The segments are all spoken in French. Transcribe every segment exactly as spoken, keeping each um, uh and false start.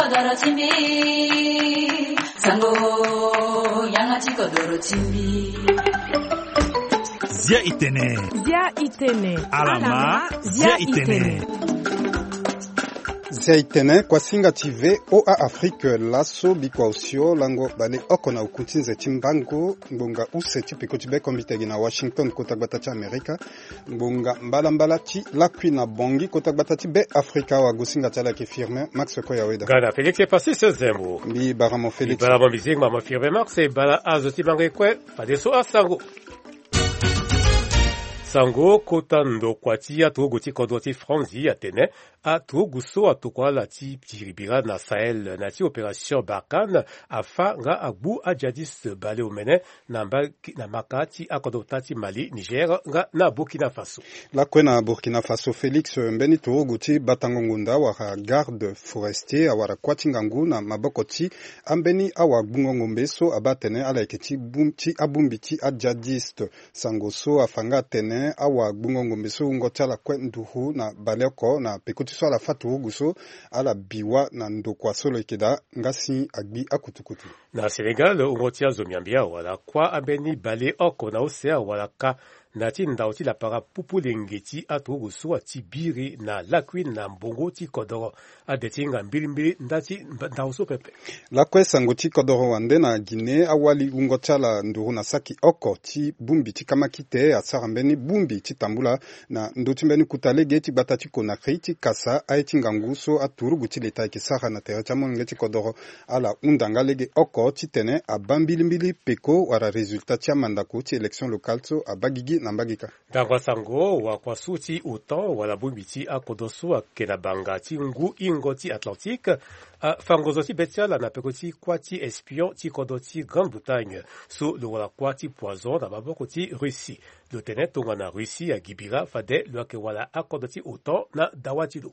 kodoro chimbi sango yangachi kodoro chimbi Zia itene Zia itene Alama Zia itene Zia itene kwa singa tive O A Afrique laso bikwa usio lango bale oko na ukutinze chimbango mbunga use chipiko chibe komitegi na Washington kotagbata cha Amerika mbunga mbala mbala chi lakwi na bongi kotagbata chi be Afrika wa gusinga chala ki firme Max Koya Weda Gana Félix est passé ce zembo Bi baramo Félix Bi baramo bising mama firme Max et bala azoti bange kwe padeso asango Sango kotando kwati ya togoti kodoti franzi ya tene a toguso a tokwala ti tiribira na Sahel na ti opération Barkhane afa nga agbu a jadis bale omene na mbaki na makati akodotati Mali Niger nga na Burkina Faso. La kwena Burkina Faso Félix mbeni togoti batangongunda wara garde forestier awara kwati ngangu na mabokoti ambeni awa bungongombeso abatene ala ekiti bumti abumbiti a jadis sangoso afanga tene awa bungongo mbeso ngotala kwenduhu na baleko na pekuti so ala fatu guso ala biwa na ndokwa solo ikeda ngasi agbi akutukutu na Senegal ngotia zomiambia wala kwa abeni bale oko na osea wala ka na ti ndauti la para pupu lengeti atogu so ati biri na lakwi na mbongo ti kodoro adetinga mbili mbili ndati ndauso pepe la kwesa ngoti kodoro wande na Guinée awali ungotala nduru na saki oko ti bumbi ti kamakite asara mbeni bumbi ti tambula na ndoti mbeni kutalege ti batati Conakry ti kasa aiti nganguso aturugu ti leta ki sara na tere chamon ngeti kodoro ala undanga lege oko ti tene abambili mbili peko wara resultat ti amandako ti election locale so abagigi Nambagika. Dangwa sango wa kwa suti utan wala bumbiti a kodoso a kenabanga ti ngu ingo ti Atlantique a fangozo ti betiala na pekoti kwa ti espion ti kodoti Grande-Bretagne so lo wala kwa ti poison na baboko ti Russie. Lo tene tonga na Russie a gibira fade lo ke wala a kodoti utan na dawatido.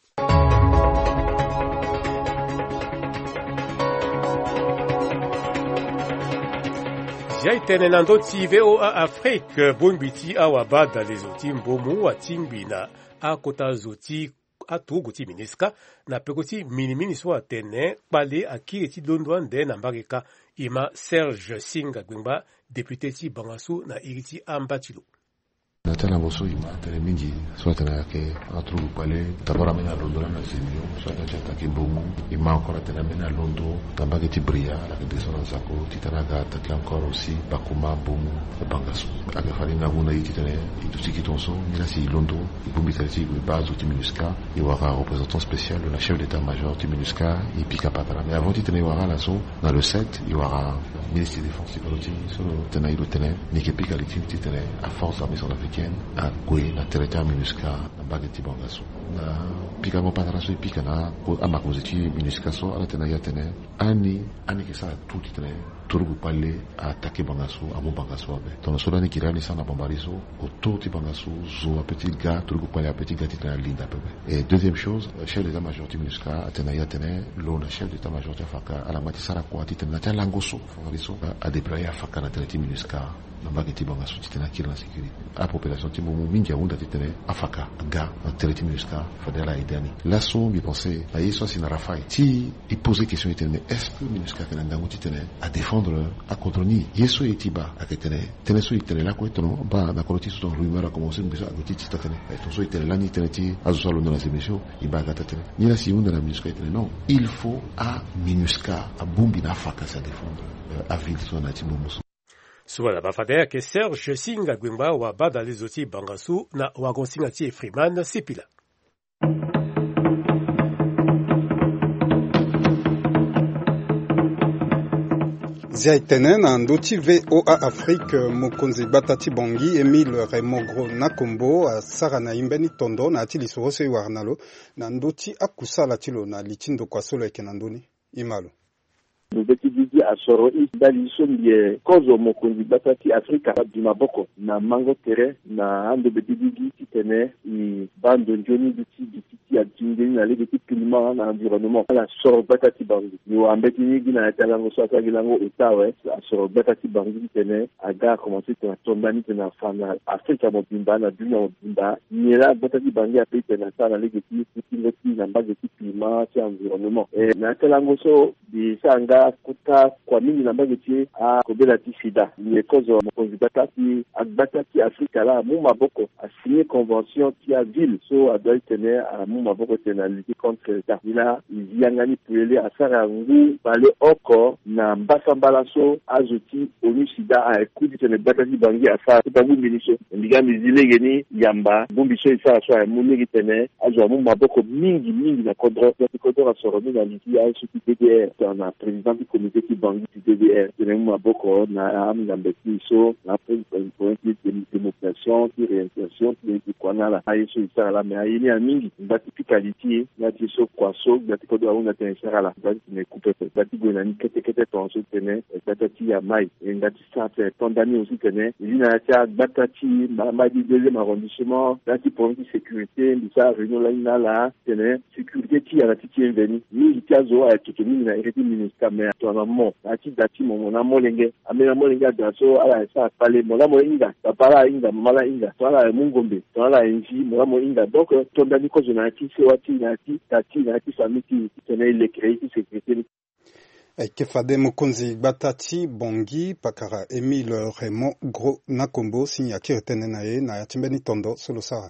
Jai tene nando ti V O A Afrique bongbiti awaba da les outils mbomu wa timbina a kota zoti a togo ti miniska na pekoti minimini so atene pale a kireti londwande na mbarika ima Serge Singa Gwimba député ti Bangaso na iriti ambatilo. Natana boso ima tele mingi soit tena ke atru pale tabara mena londo na simio soit na chata ke bomu ima ancora tena mena londo tambake ti bria la ke desona sako ti tana gata ke ancora aussi bakuma bomu bangaso aga fali na buna iti tene itu tiki tonso mila si londo bomu tati ku bazo ti MINUSCA i wara représentant spécial de la chef d'état-major ti MINUSCA i pika patara mais avant ti tene wara la so dans le sept i wara ministre de défense ti so tena ilo tene ni ke pika li ti tene a force armée africaine a kwe na territoire MINUSCA na bageti bangaso na pika mo patara so pika na ko amakozi ti MINUSCA so ala tena ya tene ani ani ke sa tuti tene turugu pale a attaquer bangaso amo bangaso abe tono so ni kirani sana bombariso o toti bangaso zo a petit gars turugu pale a petit gars ti tena linda pepe et deuxième chose chef d'état-major ti MINUSCA a tena ya tene lo na chef d'état-major ti afaka ala mati sara kwa ti tena ta langoso fariso a déployer afaka na tena ti MINUSCA na bageti bangaso ti tena kira na sécurité a population ti mo mingi unda ti tene afaka ga na tena ti MINUSCA fadela idani la so bi penser a yeso si na rafai ti i poser question ti tene est-ce que MINUSCA tena ndango ti tene a défendre a contrôler yeso e tiba a tene tene so itene la ko tono ba na ko ti so rumeur a commencer mbiso a ti ti tene e to so itene la ni tene ti a so lo na émission i ba ga tene ni la si unda na MINUSCA tene non il faut a MINUSCA a bumbi na afaka sa défendre a ville so na ti muso. Suala bafadea ke Serge Singa Gwimba wa bada les outils Bangasu na wagonsinga ti Freeman Sipila. Zia itene na ndoti V O A Afrique mokonzi batati bongi Emile Remogro Nakombo a sara na imbeni tondo na ati lisorose warnalo na ndoti akusala tilo na litindo kwa solo eke na ndoni imalo. Mbeki Didi asoro idali sonye kozo mokonzi batati Afrika du maboko na mango tere na ando Mbeki Didi titene i bando njoni biti biti ya jingeni na lebe climat na environnement la soro batati bangi ni wa Mbeki Didi na talango so atagilango utawe asoro batati bangi titene aga commencer na tombani na fana Afrika mobimba na dunia mobimba ni la batati bangi a pete na sana lebe biti na mbaje climat ya environnement e na talango so di sanga kuta kwa mingi na mbageti a kobela tisida ni kozo mokonzi batati batati Afrika la mu maboko a signé convention qui a ville so a doit tenir à mu maboko tena lutter contre l'État ila yangani puele asara ngu bale oko na mbasa mbalaso azuti onu sida a ekudi tena batati bangi asa tabu ministre ndiga mizile geni yamba bumbiso isa so mu ngi tena azo mu maboko mingi mingi na kodro kodro soro ni na liti a suti D D R na président du comité qui bangi du D D R tenemu maboko na amngambeki so na point de démocratie qui réinsertion qui est kwana la ayeso isa la mais ayini amingi mbati pikaliti na tiso kwaso ngati kodo auna tensera la ngati ne coupe ngati gona ni kete kete tonso tene ngati ya mai ngati ça fait condamné aussi tene lina cha ngati ma di deuxième arrondissement ngati point de sécurité bisa réunion la ina la tene sécurité qui a ngati qui est venu ni itazo a tutuni na hérité ministère mais tournament ngati dati mo na molenge amena molenge daso ala sa pale mo la moinga pala inga mala inga tola mungombe tola enji mo mo inga donc tondani ko zonati se wati nati tati nati samiti tene ile créer sécurité Kefade Mokonzi Batati Bongi Pakara Emile Raymond Gros Nakombo sinya kiretene nae na yatimbeni tondo solo sara.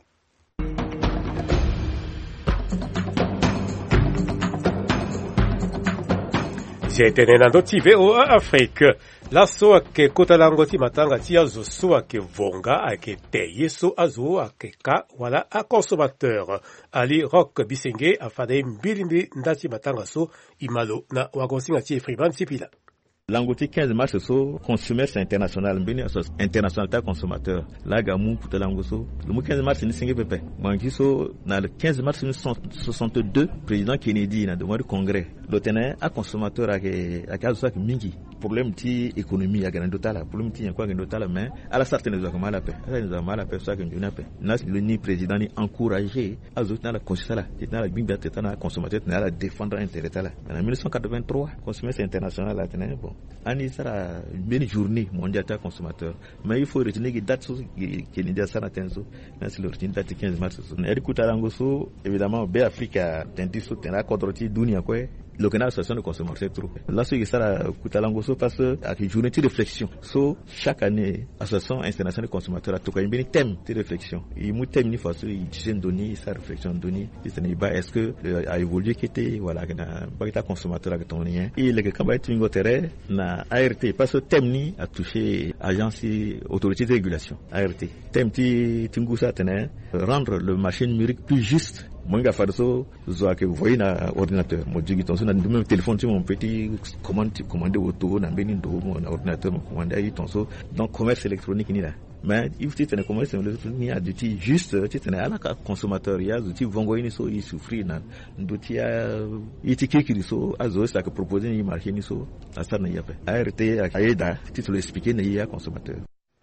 Zietene nando T V O A Afrique. Laso ake kota lango ti matanga ti azo so ake vonga ake teye so azo ake ka wala a consommateur. Ali Rock Bisenge afade mbilimbi ndati matanga so imalo na wagonsinga ti friban tipila. Langoti quinze mars so consommateur international mbini international ta consommateur la gamu puta langoso le quinze mars ni singe pepe mangi so na le quinze mars mille neuf cent soixante-deux président Kennedy na demande congrès l'otene a consommateur ake ake azo ake mingi problème ti économie ya grande totale problème ti yanko grande totale mais à la certaine zo kamala pe ala zo mala pe so ake njuna pe na le ni président ni encourager azo na la consommateur la na la bimba teta na consommateur na la défendre intérêt tala en mille neuf cent quatre-vingt-trois consommateur international la tene bon ani sera une journée mondiale de consommateur mais il faut retenir que date qui est déjà ça n'atteint c'est le retenir date quinze mars et écoute alangoso évidemment be Africa tenti so tena kodroti dunia quoi le canal association de consommateurs trop là ce qui sera écoute alangoso parce que avec journée de réflexion so chaque année association internationale de consommateurs a tout un bien thème de réflexion et mu thème ni fois il dizaine données sa réflexion donnée c'est pas est-ce que a évolué qui était voilà na bagita consommateur avec ton lien et le campagne tingo terrain na A R T parce que thème ni a touché agence autorité de régulation A R T thème ti tingusa tene rendre le marché numérique plus juste monga farso zo ke voyer na ordinateur mo jigi ton so na même téléphone ti mon petit commande commander auto na beni ndo mo na ordinateur mo commander ay ton so donc commerce électronique ni là mais il faut tenir commerce électronique ni a duty juste ti tenir ala consommateur ya duty vongo ni so il souffrir na duty ya iti kiki so azo ça que proposer ni marché ni so ça na ya A R T aida ti to expliquer na ya consommateur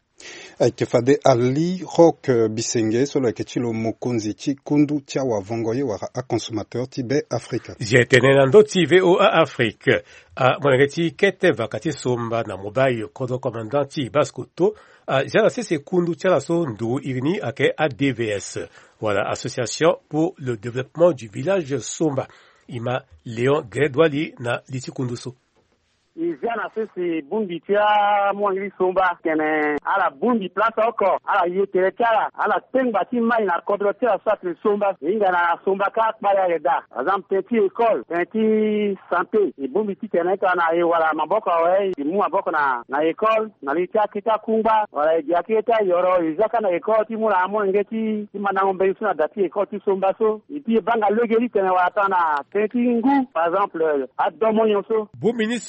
Kefade Ali Rock Bisenge solo ekechilo mokonzi chi kundu tia wa vongoye wa a consommateur tibe Afrika. Zietene nando T V O A Afrique. A monegeti kete vakati somba na mobile kodo commandanti baskuto. A jala se kundu tia so ndu irini ake A D V S. Voilà, Association pour le développement du village Somba. Ima Léon Gredwali na liti kunduso. Iziana sisi bundi tia mwangili somba kene ala bundi place oko ala yetere kala ala tenga ti mai na kodro tia satre somba inga na somba ka pala reda azam petit école petit santé e bundi ti kene ta na e wala maboko we e mu maboko na na école na litia kita kumba wala e jaketa yoro izaka na école ti mu la mo ngeti ti manangombe suna dati école ti somba so e pi banga logeli kene wala ta na petit ngu par exemple adomo nyonso bu ministre abagi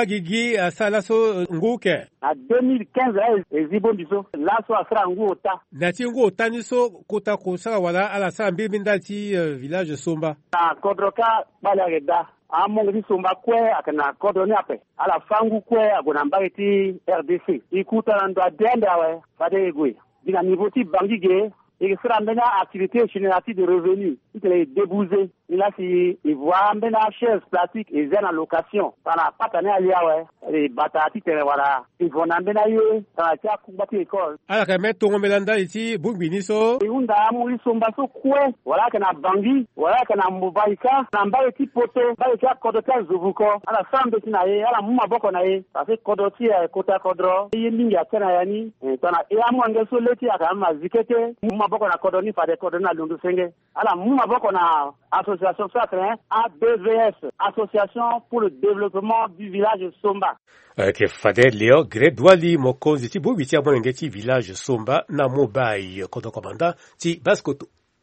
Bagigi asala so nguke. En deux mille quinze ezibo biso laso asra ngu ota. Nati ngu ota niso kota kosala wala ala sala mbili ndati uh, village Somba. Na kodroka bala reda. Amongo di Somba kwe akana kodoni ape. Ala fangu kwe agona mbageti R D C. Ikuta nando adenda we fade egwe. Dina niveau ti bangige et sera maintenant activité générative de revenus. Il est débousé. Il a si il voit maintenant chaise plastique et zen en location. Ça n'a pas tenu à liawe. Les batati tere voilà. Ils vont maintenant y ça a été à combattre l'école. Alors que mettre ton melanda ici, bungwini so. Et on a amouri somba so kwe. Voilà qu'on a bangi. Voilà qu'on a moubaïka. On a mbari poto. Mbari kia kodota zuvuko. Ala sambe tinaye. Ala mouma boko naye. Parce que kodoti kota kodro. Yé mingi a tena yani. Tana e amu angeso leti akama zikete. Mouma boko na kodoni fade kodoni na lundu senge. Ala mouma boko na association sacrée A D V S, Association pour le développement du village Somba. Que fade leo gredwali mokonzi ti bubi ti abonenge ti village Somba na mobai koto komanda ti baskoto.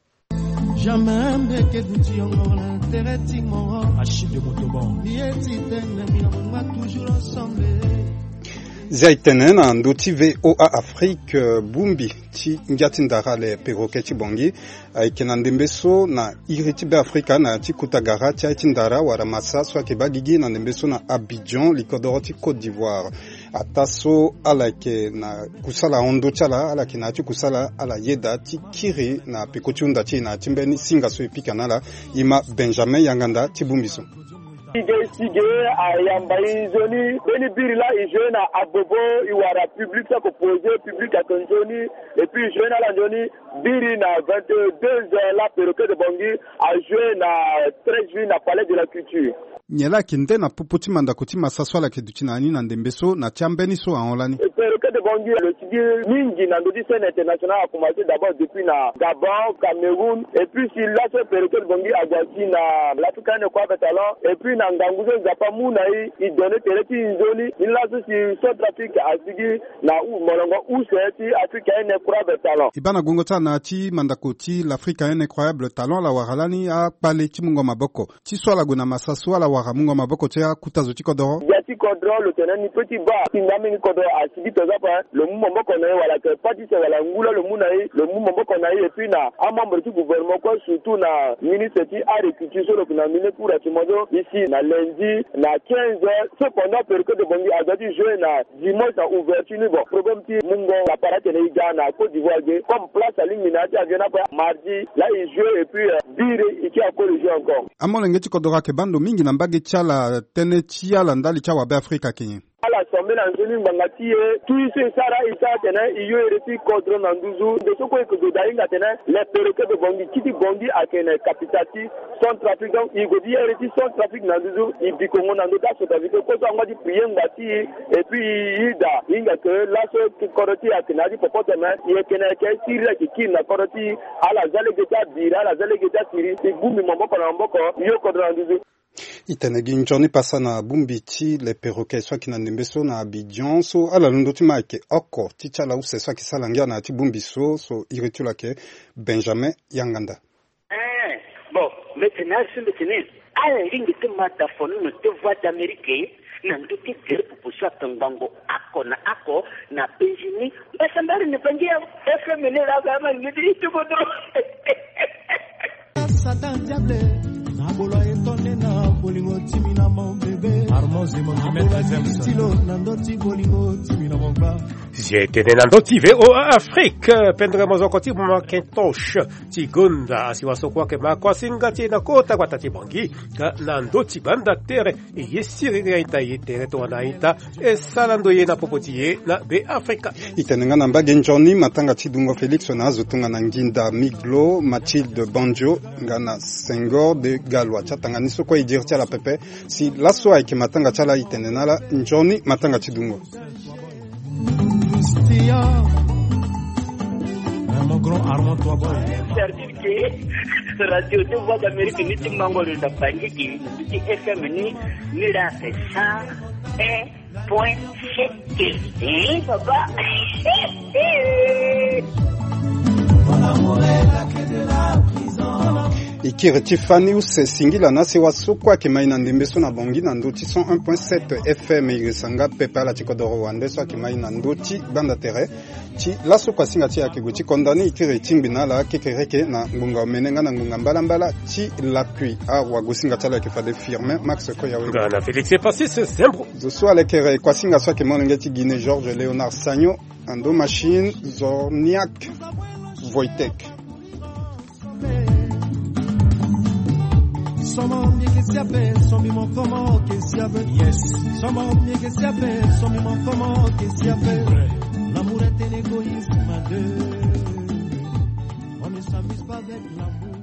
Jamais mbeke duti ongola intérêt ti mo Achille de Montauban. Lieti tene mi on toujours ensemble. Zaitene na nduti V O A Afrique bumbi ti ngatindara le perroquet ti bongi aikena ndembeso na iriti be Afrika na ti kutagara ti itindara wara masa so ke bagigi na ndembeso na Abidjan likodoro ti Côte d'Ivoire ataso ala ke na kusala ondo chala ala ke na ti kusala ala yeda ti kiri na pekotunda ti na timbeni singa so epikanala ima Benjamin Yanganda ti bumbiso. Sige sige ayambai zoni beni birila ijena abobo iwara public sa composé public à Tonjoni et puis jeune la Joni biri na vingt-deux heures la perroquet de Bongi a joué na treize juillet na palais de la culture. Nyela kinde na puputi manda kuti masaswa la keduchinani na ndembeso na chambeni so aolani. Perroquet de Bongi le tigé mingi na ndodi scène internationale a commencé d'abord depuis na Gabon, Cameroun et puis si là ce perroquet de Bongi a gagné na l'Afrique ne quoi talent et puis na Nganguzo Zapa Mounaï il donnait tereti inzoni il a aussi son trafic a sigi na ou molongo ou c'est africain incroyable talent. Ibana gongota na ti mandakoti l'Afrique incroyable talent la waralani a pale ti mungo maboko. Ti swala gona masaswa la waramungo maboko tia kutazo ti kodoro. Yati kodoro le tenani petit ba kindami ni kodoro a sigi tozapa le mumbo moko na wala ke pati se wala ngula le munai le mumbo moko na et puis na a membre du gouvernement quoi surtout na ministre ti agriculture sur le nominé pour Atimodo ici na lundi na quinze heures cependant perroquet de Bongi a dû jouer na dimanche à ouverture ni bon problème ti mungo la parate na Ghana Côte d'Ivoire comme place à l'illuminati à Ghana mardi là il joue et puis dire il qui a corrigé encore. Amolenge ti kodora ke bando mingi na mbage tiala tene tiala ndali cha wa be Afrika kenye. Ala sombe na nzuni mbangati e tuise sara isa tena iyo ereti kodro na nduzu de soko eko dainga tena le perroquet de Bongi kiti Bongi akene kapitati son trafic donc il go dire ereti son trafic na nduzu ibikongo na ndota so david ko so ngadi prier ngati et puis ida inga que la so koroti akena di popote ma yekene ke sirra ki kin na koroti ala zale geta bira ala zale geta siri igumi mboko na mboko iyo kodro na nduzu. Itenegi njoni pasa na bumbiti le perroquet swa kina ndembeso na Abidjan so ala lundoti maike oko ticha la use swa kisalangia na ti bumbiso so iritula ke Benjamin Yanganda. Eh bon maintenant c'est maintenant ala lingi te mata fonu no te voix d'Amérique na nduti kere pupusa tangango ako na ako na Benjamin basambari ne pangia F M ne la kama ngidi tu bodro. Satan diable Abolo etone na bolingo timi na mon bébé Armozi mon dimeta James Tilo nandoti bolingo timi na mon ba J'étais nandoti V O A Afrique pendre mozo koti Macintosh Tigunda asiwaso kwa ke makwasinga ti na kota kwa tati bongi nandoti banda tere e yesiri gaita yitere to anaita e salando ye na popotiye na be Afrika itenenga na mbage njoni matanga tidungo Felix na azutunga na nginda Miglo Mathilde Banjo ngana Senghor de Galwa chatanga niso kwa idirti ala pepe si laso aiki matanga chala itenenala njoni matanga tidungo. Mon grand Armand toi boy. C'est-à-dire que radio de voix d'Amérique ni timbango le tapangi qui dit F M ni ni la fait ça un point sept. Eh papa. Mon amour est la clé de la prison. Ikire Tifanius Singila Nasi Wasukwa Kimai Nandimbeso na Bongi Nandoti cent un point sept F M Irisanga Pepa la Tikodoro Wandeso Kimai Nandoti Banda Tere Ti Laso kwa singa ti akiguti kondani Ikire Timbina la Kikereke na Ngunga Omenenga na Ngunga Mbalambala Ti l'appui a Wagusinga Tala Kifade Firme Max Koya Gana Félix et Passis Zembro Zoswa Lekere kwa singa Swa Kimonengeti Guinée Georges Léonard Sagno Ando Machine Zorniak Wojtek Somo mie che si appelle, somi mon como che si appelle. Yes. Somo mie che si appelle, somi mon como che si appelle. L'amour est un égoïsme à deux. On ne s'amuse pas avec l'amour.